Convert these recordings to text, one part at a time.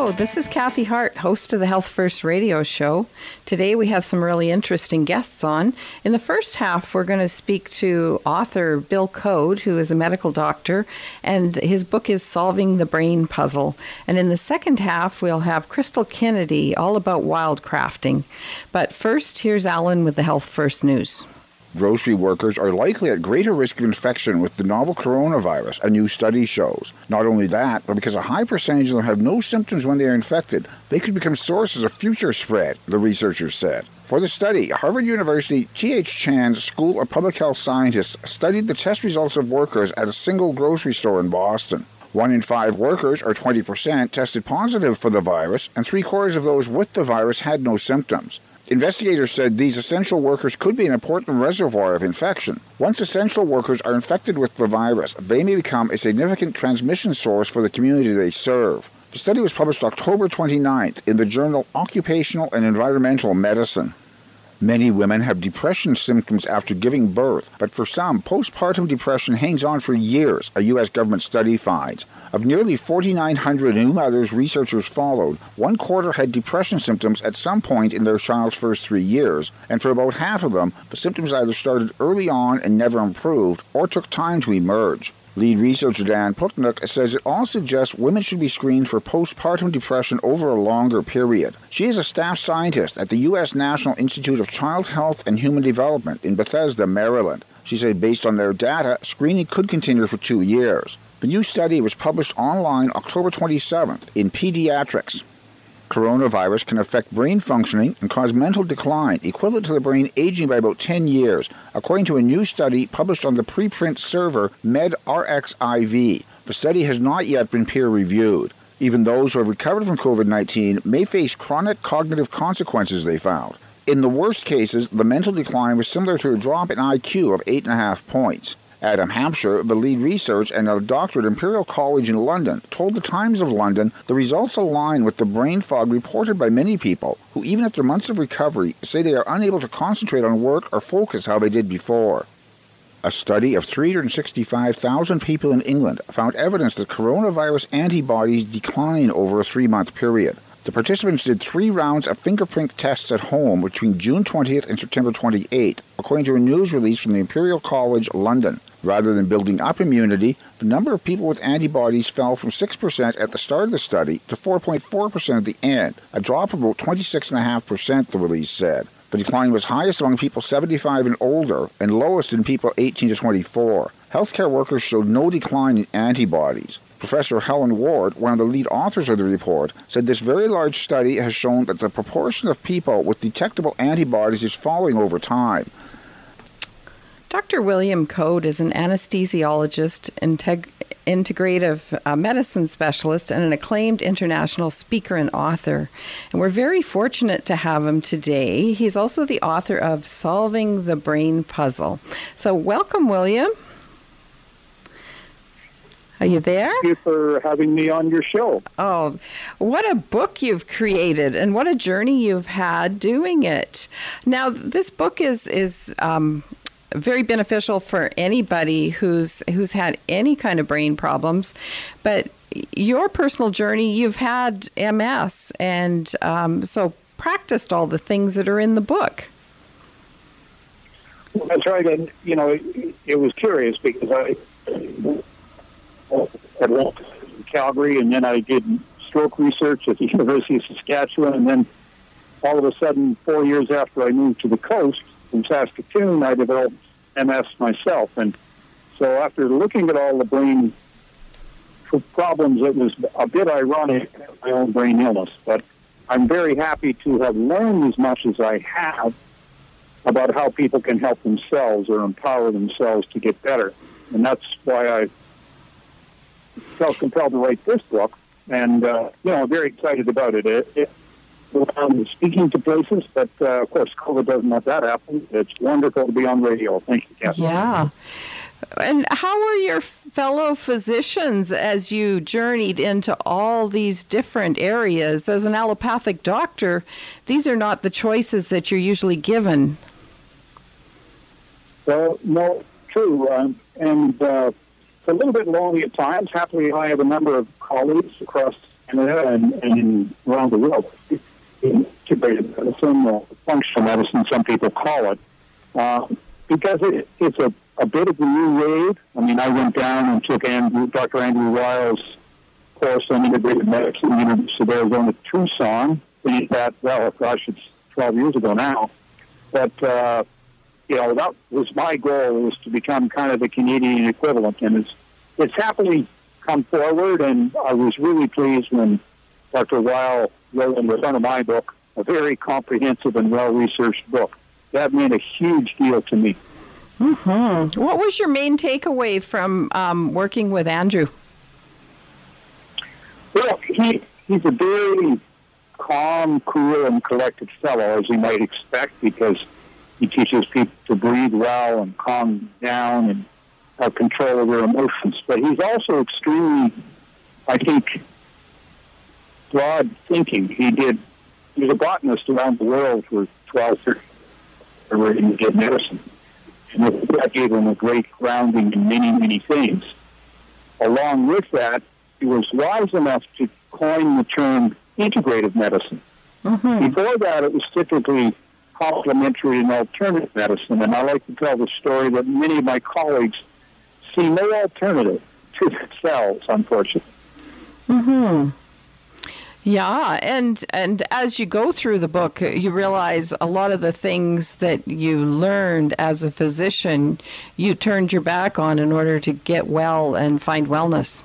Hello, this is Kathy Hart, host of the Health First radio show. Today we have some really interesting guests on. In the first half, we're going to speak to author Bill Code, who is a medical doctor, and his book is Solving the Brain Puzzle. And in the second half, we'll have Crystal Kennedy, all about wildcrafting. But first, here's Alan with the Health First news. Grocery workers are likely at greater risk of infection with the novel coronavirus, a new study shows. Not only that, but because a high percentage of them have no symptoms when they are infected, they could become sources of future spread, the researchers said. For the study, Harvard University T.H. Chan's School of Public Health Scientists studied the test results of workers at a single grocery store in Boston. 1 in 5 workers, or 20%, tested positive for the virus, and 3/4 of those with the virus had no symptoms. Investigators said these essential workers could be an important reservoir of infection. Once essential workers are infected with the virus, they may become a significant transmission source for the community they serve. The study was published October 29th in the journal Occupational and Environmental Medicine. Many women have depression symptoms after giving birth, but for some, postpartum depression hangs on for years, a U.S. government study finds. Of nearly 4,900 new mothers researchers followed, 1/4 had depression symptoms at some point in their child's first 3 years, and for about half of them, the symptoms either started early on and never improved, or took time to emerge. Lead researcher Dan Putnick says it all suggests women should be screened for postpartum depression over a longer period. She is a staff scientist at the U.S. National Institute of Child Health and Human Development in Bethesda, Maryland. She said based on their data, screening could continue for 2 years. The new study was published online October 27th in Pediatrics. Coronavirus can affect brain functioning and cause mental decline, equivalent to the brain aging by about 10 years, according to a new study published on the preprint server medRxiv. The study has not yet been peer-reviewed. Even those who have recovered from COVID-19 may face chronic cognitive consequences, they found. In the worst cases, the mental decline was similar to a drop in IQ of 8.5 points. Adam Hampshire, the lead researcher and a doctor at Imperial College in London, told the Times of London the results align with the brain fog reported by many people who, even after months of recovery, say they are unable to concentrate on work or focus how they did before. A study of 365,000 people in England found evidence that coronavirus antibodies decline over a 3-month period. The participants did 3 rounds of fingerprint tests at home between June 20th and September 28th, according to a news release from the Imperial College, London. Rather than building up immunity, the number of people with antibodies fell from 6% at the start of the study to 4.4% at the end, a drop of about 26.5%, the release said. The decline was highest among people 75 and older and lowest in people 18 to 24. Healthcare workers showed no decline in antibodies. Professor Helen Ward, one of the lead authors of the report, said this very large study has shown that the proportion of people with detectable antibodies is falling over time. Dr. William Code is an anesthesiologist, integrative medicine specialist, and an acclaimed international speaker and author. And we're very fortunate to have him today. He's also the author of Solving the Brain Puzzle. So welcome, William. Are you there? Thank you for having me on your show. Oh, what a book you've created and what a journey you've had doing it. Now, this book is very beneficial for anybody who's had any kind of brain problems. But your personal journey, you've had MS and so practiced all the things that are in the book. Well, that's right. And, it was curious because I went to Calgary, and then I did stroke research at the University of Saskatchewan, and then all of a sudden, 4 years after I moved to the coast in Saskatoon, I developed MS myself. And so after looking at all the brain problems, it was a bit ironic, my own brain illness. But I'm very happy to have learned as much as I have about how people can help themselves or empower themselves to get better. And that's why I felt compelled to write this book, and I'm very excited about it. I'm speaking to places, but of course, COVID doesn't let that happen. It's wonderful to be on radio. Thank you, Kathy. Yeah. And how were your fellow physicians as you journeyed into all these different areas? As an allopathic doctor, these are not the choices that you're usually given. Well, no, true. It's a little bit lonely at times. Happily, I have a number of colleagues across Canada and around the world. Integrated medicine, or functional medicine, some people call it, because it's a bit of a new wave. I mean, I went down and took Dr. Andrew Weil's course on integrated medicine at the University of Arizona, Tucson. It's 12 years ago now. But, that was my goal, was to become kind of the Canadian equivalent. And it's happily come forward, and I was really pleased when Dr. Weil wrote in the front of my book a very comprehensive and well-researched book. That meant a huge deal to me. Mm-hmm. What was your main takeaway from working with Andrew? Well, he's a very calm, cool, and collected fellow, as you might expect, because he teaches people to breathe well and calm down and have control of their emotions. But he's also extremely, I think, broad thinking. He was a botanist around the world for 12 years, where he did medicine. And that gave him a great grounding in many, many things. Along with that, he was wise enough to coin the term integrative medicine. Mm-hmm. Before that, it was typically complementary and alternative medicine. And I like to tell the story that many of my colleagues see no alternative to cells, unfortunately. Mm-hmm. Yeah, and as you go through the book, you realize a lot of the things that you learned as a physician, you turned your back on in order to get well and find wellness.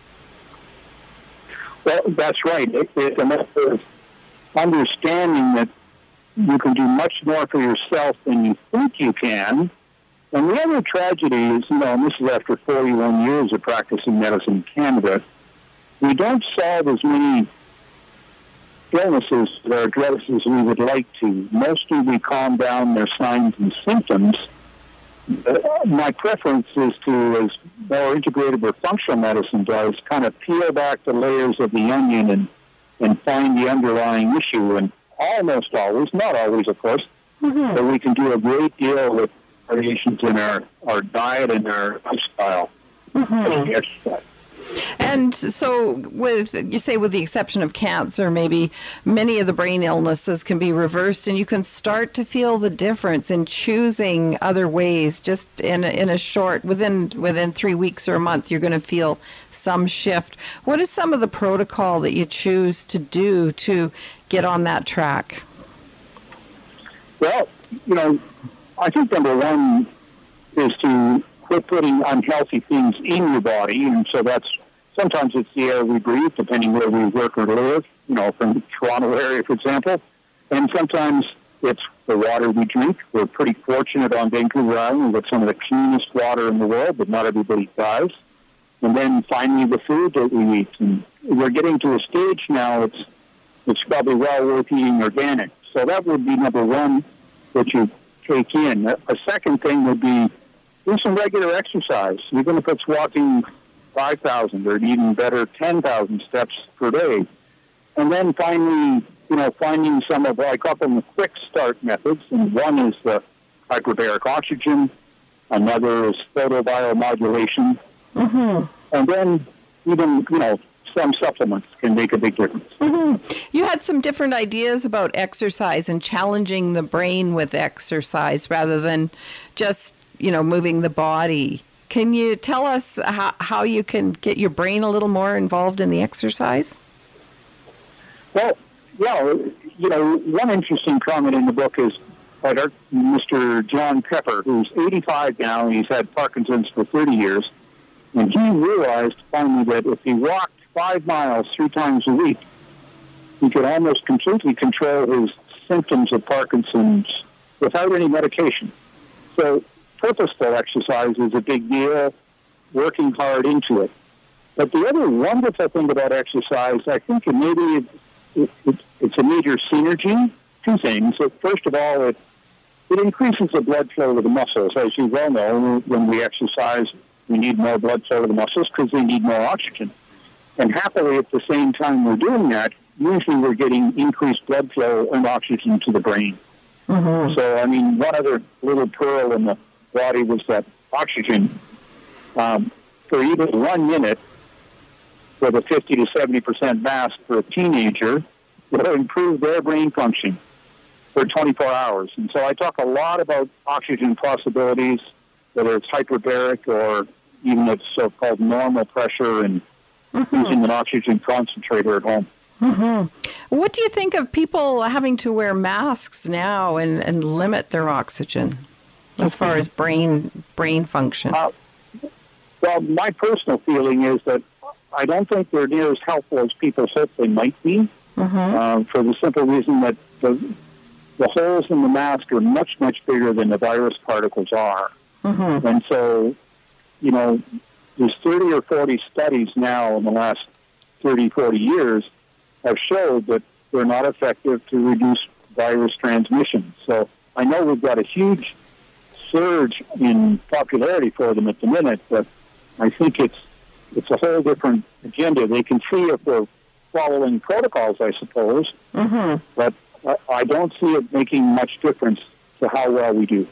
Well, that's right. It's a matter of understanding that you can do much more for yourself than you think you can. And the other tragedy is, and this is after 41 years of practicing medicine in Canada, we don't solve as many illnesses that are drugs as we would like to. Mostly we calm down their signs and symptoms. My preference is to, as more integrative or functional medicine does, kind of peel back the layers of the onion and find the underlying issue. And almost always, not always, of course, but we can do a great deal with variations in our diet and our lifestyle. Exercise. And so with the exception of cancer, maybe many of the brain illnesses can be reversed, and you can start to feel the difference in choosing other ways. Just in a short, within 3 weeks or a month, you're going to feel some shift. What is some of the protocol that you choose to do to get on that track? Well, I think number one is to quit putting unhealthy things in your body, and so that's sometimes it's the air we breathe, depending where we work or live, from the Toronto area, for example, and sometimes it's the water we drink. We're pretty fortunate on Vancouver Island. We've got some of the cleanest water in the world, but not everybody does. And then finally the food that we eat. And we're getting to a stage now it's probably well worth eating organic. So that would be number one that you take in. A second thing would be do some regular exercise, even if it's walking 5,000 or even better 10,000 steps per day. And then finally, finding some of, I call them the quick start methods. And one is the hyperbaric oxygen. Another is photobiomodulation. Mm-hmm. And then even, some supplements can make a big difference. Mm-hmm. You had some different ideas about exercise and challenging the brain with exercise rather than just, moving the body. Can you tell us how you can get your brain a little more involved in the exercise? Well, one interesting comment in the book is by Mr. John Pepper, who's 85 now, and he's had Parkinson's for 30 years, and he realized finally that if he walked 5 miles 3 times a week, he could almost completely control his symptoms of Parkinson's without any medication. So purposeful exercise is a big deal, working hard into it. But the other wonderful thing about exercise, I think, and maybe it's a major synergy, 2 things. So first of all, it increases the blood flow to the muscles. As you well know, when we exercise, we need more blood flow to the muscles because they need more oxygen. And happily, at the same time we're doing that, usually we're getting increased blood flow and oxygen to the brain. Mm-hmm. So, one other little pearl in the body was that oxygen. For even 1 minute, with a 50 to 70% mask for a teenager will improve their brain function for 24 hours. And so I talk a lot about oxygen possibilities, whether it's hyperbaric or even it's so-called normal pressure, and using an oxygen concentrator at home. What do you think of people having to wear masks now and limit their oxygen as far as brain function? Well, my personal feeling is that I don't think they're near as helpful as people hope they might be, for the simple reason that the holes in the mask are much, much bigger than the virus particles are. And so, there's 30 or 40 studies now in the last 30, 40 years have showed that they're not effective to reduce virus transmission. So I know we've got a huge surge in popularity for them at the minute, but I think it's a whole different agenda. They can see if we're following protocols, I suppose, but I don't see it making much difference to how well we do.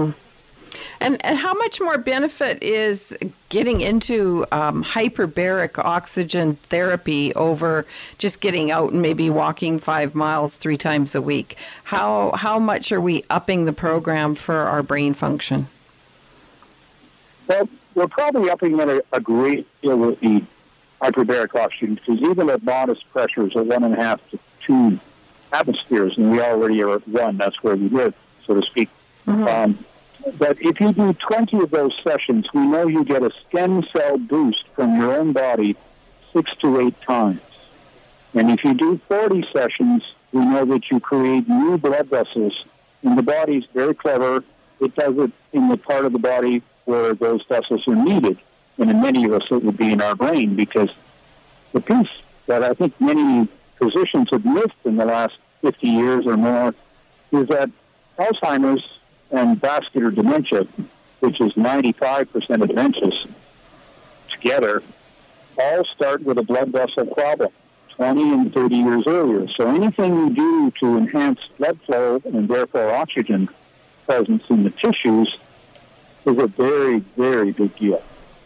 And how much more benefit is getting into hyperbaric oxygen therapy over just getting out and maybe walking 5 miles 3 times a week? How much are we upping the program for our brain function? Well, we're probably upping it a great deal with the hyperbaric oxygen, because even at modest pressures of 1.5 to 2 atmospheres, and we already are at 1, that's where we live, so to speak. But if you do 20 of those sessions, we know you get a stem cell boost from your own body 6 to 8 times. And if you do 40 sessions, we know that you create new blood vessels. And the body's very clever. It does it in the part of the body where those vessels are needed. And in many of us, it would be in our brain, because the piece that I think many physicians have missed in the last 50 years or more is that Alzheimer's and vascular dementia, which is 95% of dementias together, all start with a blood vessel problem 20 and 30 years earlier. So anything we do to enhance blood flow and therefore oxygen presence in the tissues is a very, very big deal.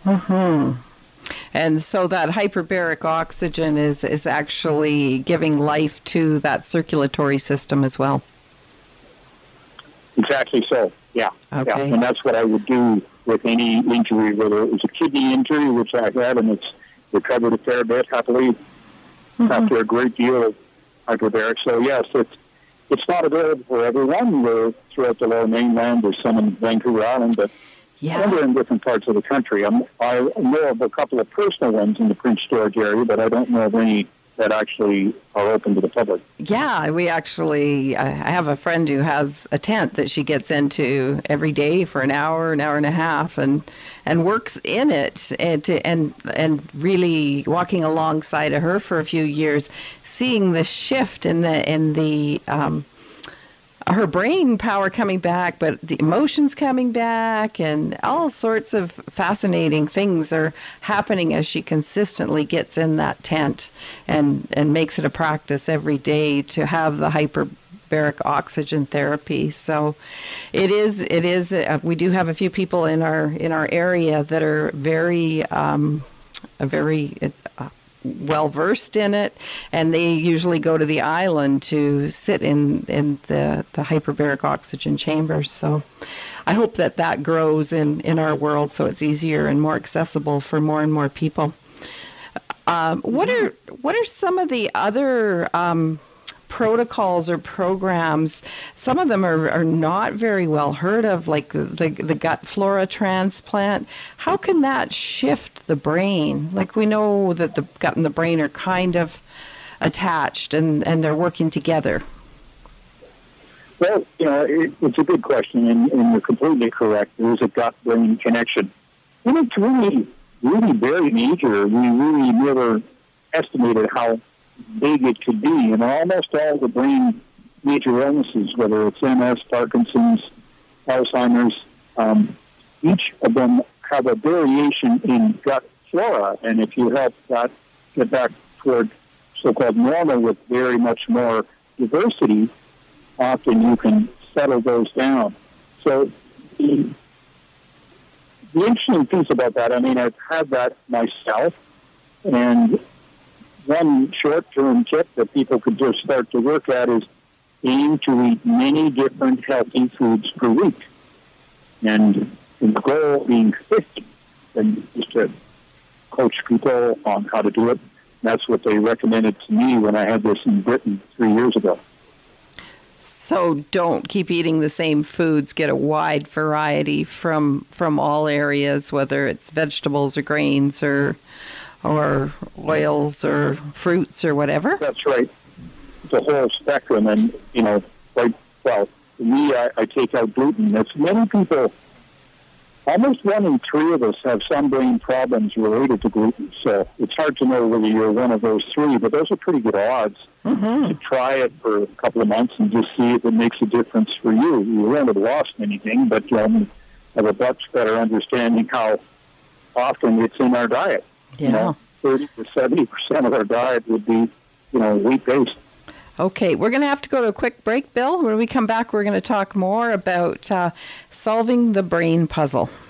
And so that hyperbaric oxygen is actually giving life to that circulatory system as well. Exactly so, yeah. Okay. Yeah. And that's what I would do with any injury, whether it was a kidney injury, which I had, and it's recovered a fair bit, happily, after a great deal of hyperbaric. So, yes, it's not available for everyone. We're throughout the Lower Mainland. There's some in Vancouver Island, but they're in different parts of the country. I know of a couple of personal ones in the Prince George area, but I don't know of any that actually are open to the public. Yeah, we actually, I have a friend who has a tent that she gets into every day for an hour and a half, and works in it, and really walking alongside of her for a few years, seeing the shift in the her brain power coming back, but the emotions coming back, and all sorts of fascinating things are happening as she consistently gets in that tent and makes it a practice every day to have the hyperbaric oxygen therapy. So it is. We do have a few people in our area that are very well versed in it, and they usually go to the island to sit in the hyperbaric oxygen chambers. So I hope that grows in our world, so it's easier and more accessible for more and more people. What are some of the other protocols or programs? Some of them are not very well heard of, like the gut flora transplant. How can that shift the brain? Like, we know that the gut and the brain are kind of attached and they're working together. Well, it's a good question, and you're completely correct. There is a gut-brain connection. And it's really, really very major. We really never estimated how big it could be. And almost all the brain major illnesses, whether it's MS, Parkinson's, Alzheimer's, each of them have a variation in gut flora. And if you help that get back toward so-called normal with very much more diversity, often you can settle those down. So the interesting piece about that, I've had that myself, And one short-term tip that people could just start to work at is aim to eat many different healthy foods per week. And the goal being 50, and just to coach people on how to do it. That's what they recommended to me when I had this in Britain 3 years ago. So don't keep eating the same foods. Get a wide variety from all areas, whether it's vegetables or grains or oils or fruits or whatever. That's right. It's a whole spectrum, and for me, I take out gluten. That's many people. Almost 1 in 3 of us have some brain problems related to gluten, so it's hard to know whether you're one of those 3, but those are pretty good odds to try it for a couple of months and just see if it makes a difference for you. You won't have lost anything, but you'll have a much better understanding how often it's in our diet. Yeah. 30 to 70% of our diet would be, wheat-based. Okay, we're going to have to go to a quick break, Bill. When we come back, we're going to talk more about solving the brain puzzle.